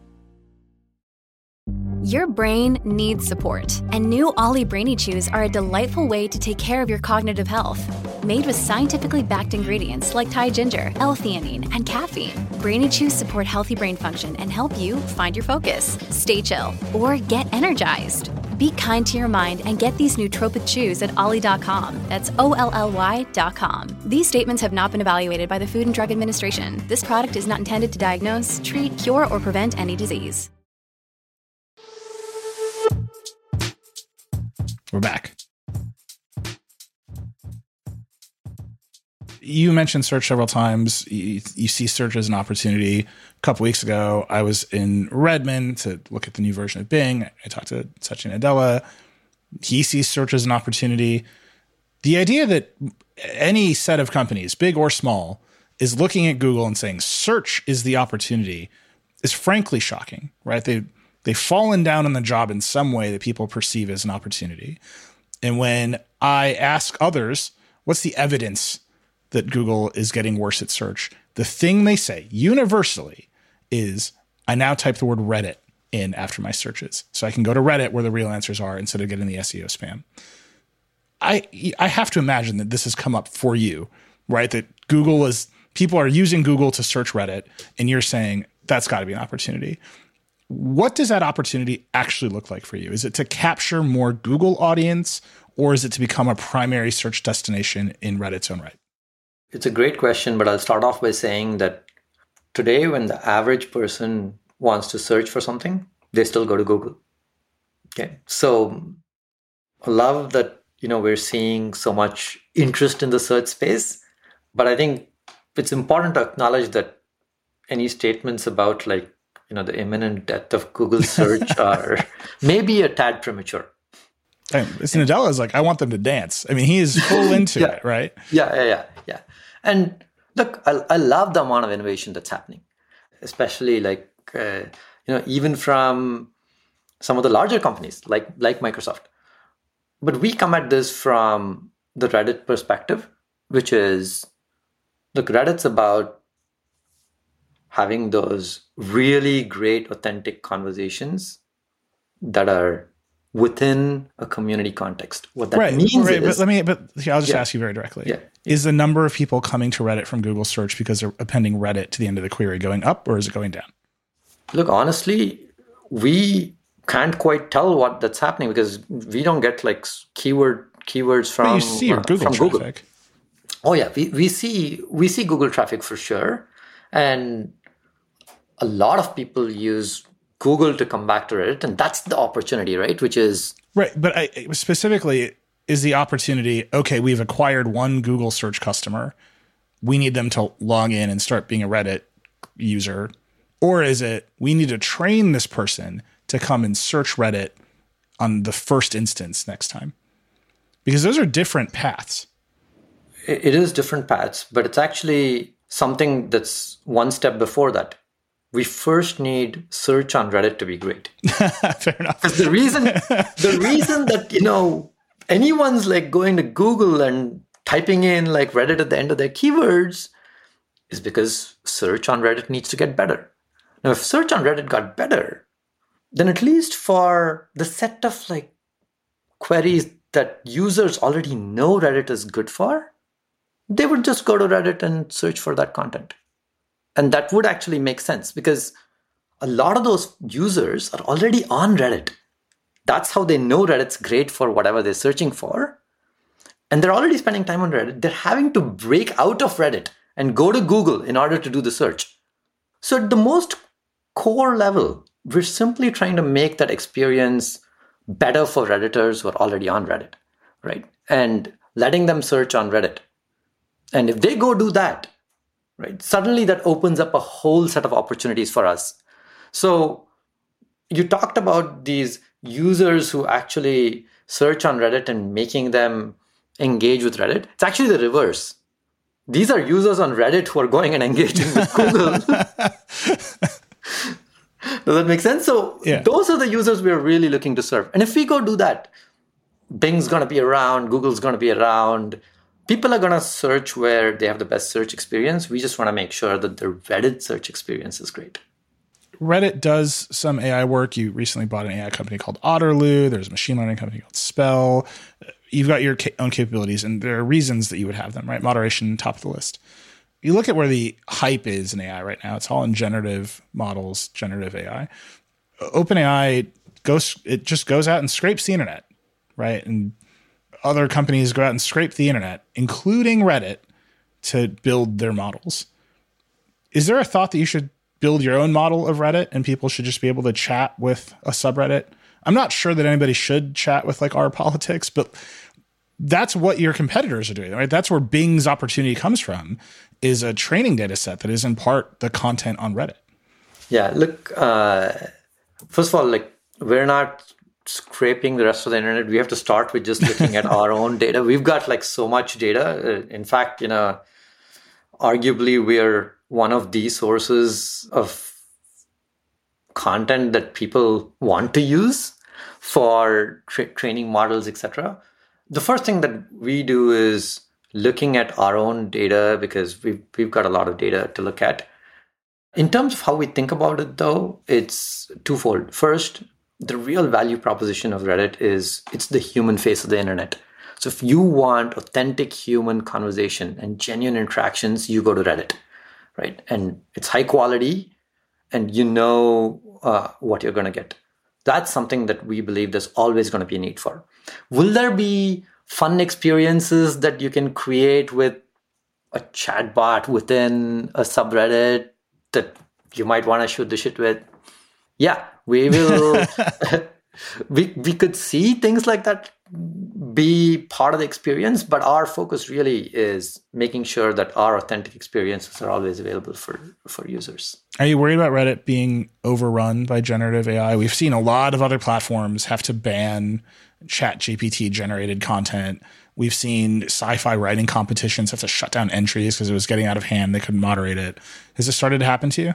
Your brain needs support, and new Ollie Brainy Chews are a delightful way to take care of your cognitive health. Made with scientifically backed ingredients like Thai ginger, L-theanine, and caffeine, Brainy Chews support healthy brain function and help you find your focus, stay chill, or get energized. Be kind to your mind and get these nootropic chews at ollie dot com. That's O L L Y dot com. These statements have not been evaluated by the Food and Drug Administration. This product is not intended to diagnose, treat, cure, or prevent any disease. We're back. You mentioned search several times. You, you see search as an opportunity. A couple weeks ago, I was in Redmond to look at the new version of Bing. I talked to Satya Nadella. He sees search as an opportunity. The idea that any set of companies, big or small, is looking at Google and saying search is the opportunity is frankly shocking, right? They, they've fallen down on the job in some way that people perceive as an opportunity. And when I ask others, what's the evidence that Google is getting worse at search, the thing they say universally is, I now type the word Reddit in after my searches. So I can go to Reddit where the real answers are instead of getting the S E O spam. I I have to imagine that this has come up for you, right? That Google is, people are using Google to search Reddit, and you're saying that's got to be an opportunity. What does that opportunity actually look like for you? Is it to capture more Google audience, or is it to become a primary search destination in Reddit's own right? It's a great question, but I'll start off by saying that today, when the average person wants to search for something, they still go to Google. Okay, so I love that, you know, we're seeing so much interest in the search space, but I think it's important to acknowledge that any statements about, like, you know, the imminent death of Google search are maybe a tad premature. And Nadella is like, I want them to dance. I mean, he is full into yeah. it, right? Yeah, yeah, yeah, yeah. And look, I, I love the amount of innovation that's happening, especially like, uh, you know, even from some of the larger companies like, like Microsoft. But we come at this from the Reddit perspective, which is, look, Reddit's about having those really great, authentic conversations that are within a community context. What that right, means right, is... But let me, but here, I'll just yeah. ask you very directly. Yeah. Is the number of people coming to Reddit from Google search because they're appending Reddit to the end of the query going up, or is it going down? Look, honestly, we can't quite tell what that's happening because we don't get like keyword keywords from, but you see your Google uh, from Google. traffic. Oh yeah, we, we see we see Google traffic for sure. And a lot of people use Google to come back to Reddit, and that's the opportunity, right? Which is... Right, but I, specifically, is the opportunity, okay, we've acquired one Google search customer. We need them to log in and start being a Reddit user. Or is it, we need to train this person to come and search Reddit on the first instance next time? Because those are different paths. It is different paths, but it's actually something that's one step before that. We first need search on Reddit to be great. Fair enough. Because the reason, the reason that, you know, anyone's like going to Google and typing in like Reddit at the end of their keywords is because search on Reddit needs to get better. Now, if search on Reddit got better, then at least for the set of like queries that users already know Reddit is good for, they would just go to Reddit and search for that content. And that would actually make sense because a lot of those users are already on Reddit. That's how they know Reddit's great for whatever they're searching for. And they're already spending time on Reddit. They're having to break out of Reddit and go to Google in order to do the search. So at the most core level, we're simply trying to make that experience better for Redditors who are already on Reddit, right? And letting them search on Reddit. And if they go do that, right, suddenly that opens up a whole set of opportunities for us. So you talked about these users who actually search on Reddit and making them engage with Reddit. It's actually the reverse. These are users on Reddit who are going and engaging with Google. Does that make sense? So yeah. Those are the users we're really looking to serve. And if we go do that, Bing's going to be around, Google's going to be around. People are going to search where they have the best search experience. We just want to make sure that the Reddit search experience is great. Reddit does some A I work. You recently bought an A I company called Otterloo. There's a machine learning company called Spell. You've got your own capabilities, and there are reasons that you would have them, right? Moderation, top of the list. You look at where the hype is in A I right now. It's all in generative models, generative A I. OpenAI goes, it just goes out and scrapes the internet, right? And other companies go out and scrape the internet, including Reddit, to build their models. Is there a thought that you should build your own model of Reddit and people should just be able to chat with a subreddit I'm not sure that anybody should chat with like our politics, but that's what your competitors are doing, right? That's where Bing's opportunity comes from, is a training data set that is in part the content on Reddit. Yeah, look, uh, first of all, like we're not scraping the rest of the internet. We have to start with just looking at our own data. We've got like so much data. In fact, you know, arguably we're one of the sources of content that people want to use for tra- training models, et cetera. The first thing that we do is looking at our own data because we've, we've got a lot of data to look at. In terms of how we think about it, though, it's twofold. First, the real value proposition of Reddit is it's the human face of the internet. So if you want authentic human conversation and genuine interactions, you go to Reddit, right? And it's high quality and you know uh, what you're going to get. That's something that we believe there's always going to be a need for. Will there be fun experiences that you can create with a chatbot within a subreddit that you might want to shoot the shit with? Yeah, we will. we we could see things like that be part of the experience, but our focus really is making sure that our authentic experiences are always available for, for users. Are you worried about Reddit being overrun by generative A I? We've seen a lot of other platforms have to ban ChatGPT generated content. We've seen sci-fi writing competitions have to shut down entries because it was getting out of hand. They couldn't moderate it. Has this started to happen to you?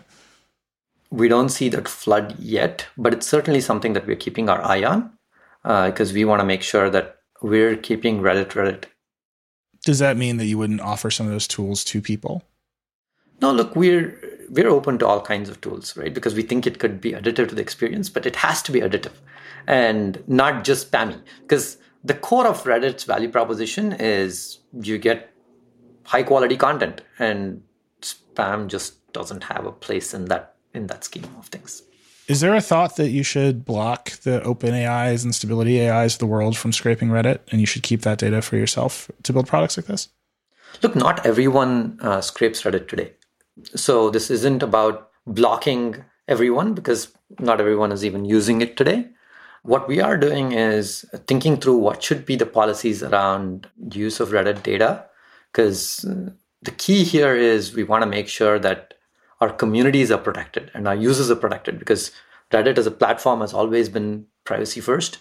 We don't see that flood yet, but it's certainly something that we're keeping our eye on because uh, we want to make sure that we're keeping Reddit Reddit. Does that mean that you wouldn't offer some of those tools to people? No, look, we're we're open to all kinds of tools, right? Because we think it could be additive to the experience, but it has to be additive and not just spammy. Because the core of Reddit's value proposition is you get high quality content, and spam just doesn't have a place in that in that scheme of things. Is there a thought that you should block the open A Is and stability A Is of the world from scraping Reddit, and you should keep that data for yourself to build products like this? Look, not everyone uh, scrapes Reddit today. So this isn't about blocking everyone because not everyone is even using it today. What we are doing is thinking through what should be the policies around use of Reddit data, because the key here is we want to make sure that our communities are protected and our users are protected, because Reddit as a platform has always been privacy first.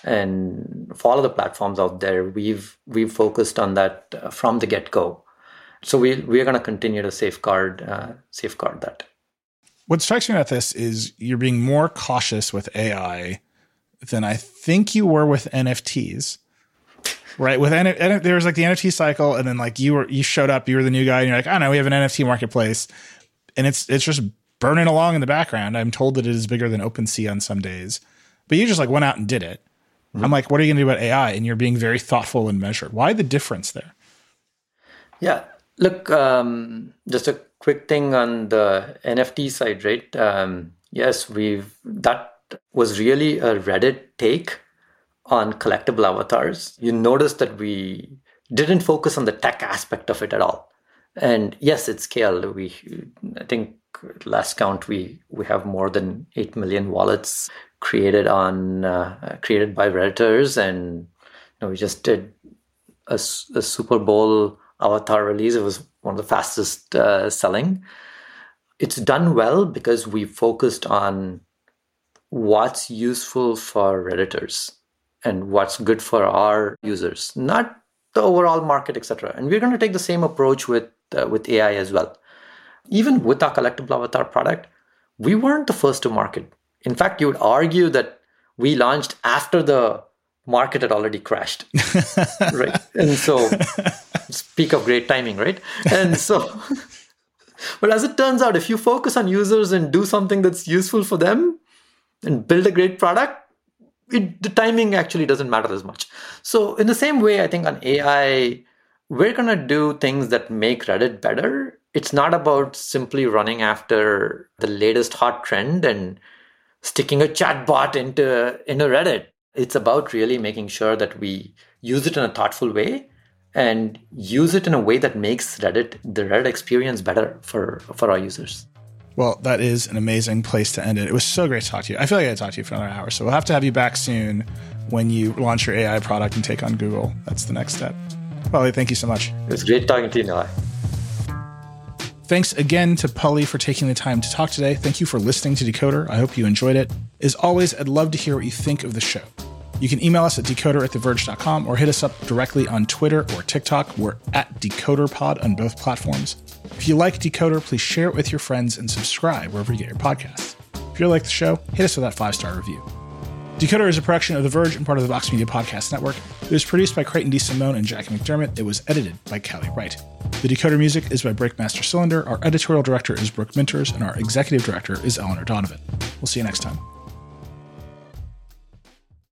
And for all of the platforms out there, we've we've focused on that uh, from the get-go. So we we are going to continue to safeguard uh, safeguard that. What strikes me about this is you're being more cautious with A I than I think you were with N F Ts. Right, with N- N- there was like the N F T cycle, and then like you were you showed up, you were the new guy, and you're like, oh no, we have an N F T marketplace. And it's it's just burning along in the background. I'm told that it is bigger than OpenSea on some days. But you just like went out and did it. Mm-hmm. I'm like, what are you going to do about A I? And you're being very thoughtful and measured. Why the difference there? Yeah. Look, um, just a quick thing on the N F T side, right? Um, yes, we've that was really a Reddit take on collectible avatars. You notice that we didn't focus on the tech aspect of it at all. And yes, it's scaled. We, I think, last count we we have more than eight million wallets created on uh, created by Redditors, and you know, we just did a, a Super Bowl avatar release. It was one of the fastest uh, selling. It's done well because we focused on what's useful for Redditors and what's good for our users, not the overall market, et cetera. And we're going to take the same approach with uh, with A I as well. Even with our collectible avatar product, we weren't the first to market. In fact, you would argue that we launched after the market had already crashed, right? And so, speak of great timing, right? And so, but as it turns out, if you focus on users and do something that's useful for them and build a great product, it, the timing actually doesn't matter as much. So in the same way, I think on A I, we're going to do things that make Reddit better. It's not about simply running after the latest hot trend and sticking a chatbot into, into Reddit. It's about really making sure that we use it in a thoughtful way and use it in a way that makes Reddit, the Reddit experience better for, for our users. Well, that is an amazing place to end it. It was so great to talk to you. I feel like I talked to you for another hour, so we'll have to have you back soon when you launch your A I product and take on Google. That's the next step. Pali, thank you so much. It was great talking to you, Nilay. Thanks again to Pali for taking the time to talk today. Thank you for listening to Decoder. I hope you enjoyed it. As always, I'd love to hear what you think of the show. You can email us at decoder at the verge dot com or hit us up directly on Twitter or TikTok. We're at DecoderPod on both platforms. If you like Decoder, please share it with your friends and subscribe wherever you get your podcasts. If you like the show, hit us with that five-star review. Decoder is a production of The Verge and part of the Vox Media Podcast Network. It was produced by Creighton D. Simone and Jackie McDermott. It was edited by Callie Wright. The Decoder music is by Breakmaster Cylinder. Our editorial director is Brooke Minters, and our executive director is Eleanor Donovan. We'll see you next time.